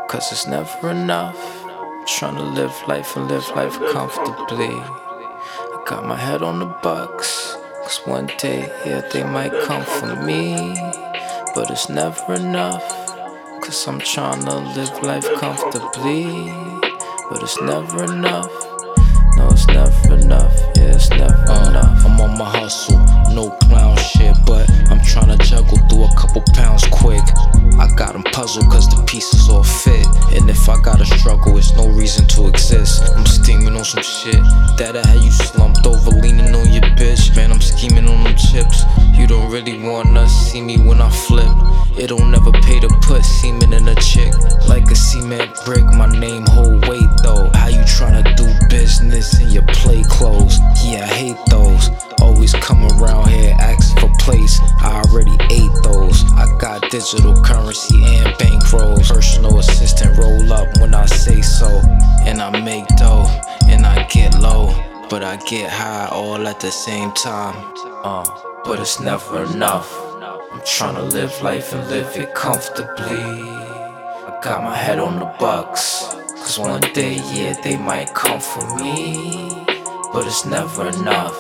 Cause it's never enough. Trying to live life and live life comfortably. I got my head on the bucks, cause one day, yeah, they might come for me. But it's never enough, cause I'm trying to live life comfortably. But it's never enough. No, it's never enough. Yeah, it's never enough. I'm on my hustle, no clown shit, but I'm tryna juggle through a couple pounds quick. I got 'em puzzled cause the pieces all fit. And if I gotta struggle, it's no reason to exist. I'm steaming on some shit that I had you slumped over, leaning on your bitch. Man, I'm scheming on them chips. You don't really wanna see me when I flip. It don't never pay to put semen in a chick. Like a cement brick, my name hold weight though. How you tryna do business in your play clothes? Yeah, I hate those. Always come around here asking for plates. I already ate those. I got digital currency and bankrolls. Personal assistant roll up when I say so. And I make dough and I get low, but I get high all at the same time. But it's never enough. I'm tryna live life and live it comfortably. I got my head on the bucks, cause one day, yeah, they might come for me. But it's never enough.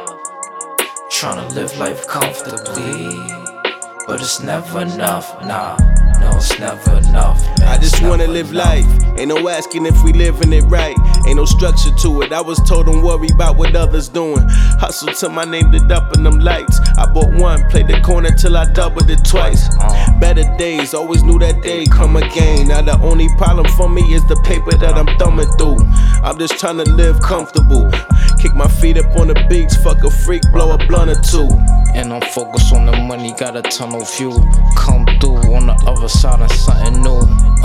Tryna live life comfortably. But it's never enough, nah. No, it's never enough, man. I just wanna live life. Ain't no asking if we living it right. Ain't no structure to it. I was told don't worry about what others doing. Hustle till my name lit up in them lights. I bought one, played the corner till I doubled it twice. Better days, always knew that day come again. Now the only problem for me is the paper that I'm thumbing through. I'm just trying to live comfortable. Kick my feet up on the beach, fuck a freak, blow a blunt or two. And I'm focused on the money, got a tunnel view. Come through on the other side of something new.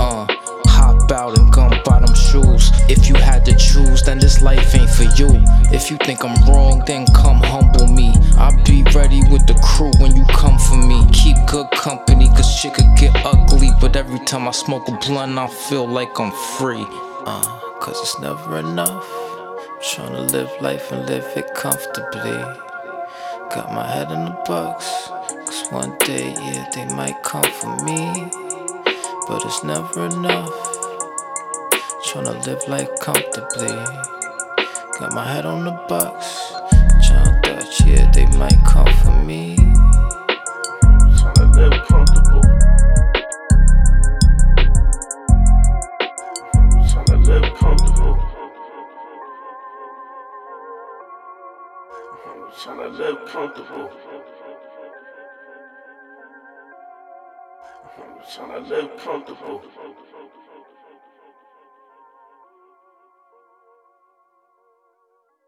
Hop out and gun bottom shoes. If you had to choose, then this life ain't for you. If you think I'm wrong, then come humble me. I'll be ready with the crew when you come for me. Keep good company, cause shit could get ugly. But every time I smoke a blunt, I feel like I'm free. Cause it's never enough. Tryna live life and live it comfortably. Got my head in the bucks, cause one day, yeah, they might come for me. But it's never enough. Tryna live life comfortably. Got my head on the bucks. Tryna Dutch, yeah, they might come for me. Tryna live comfortable. Tryna live comfortable. Tryna live comfortable. Tryna live comfortable.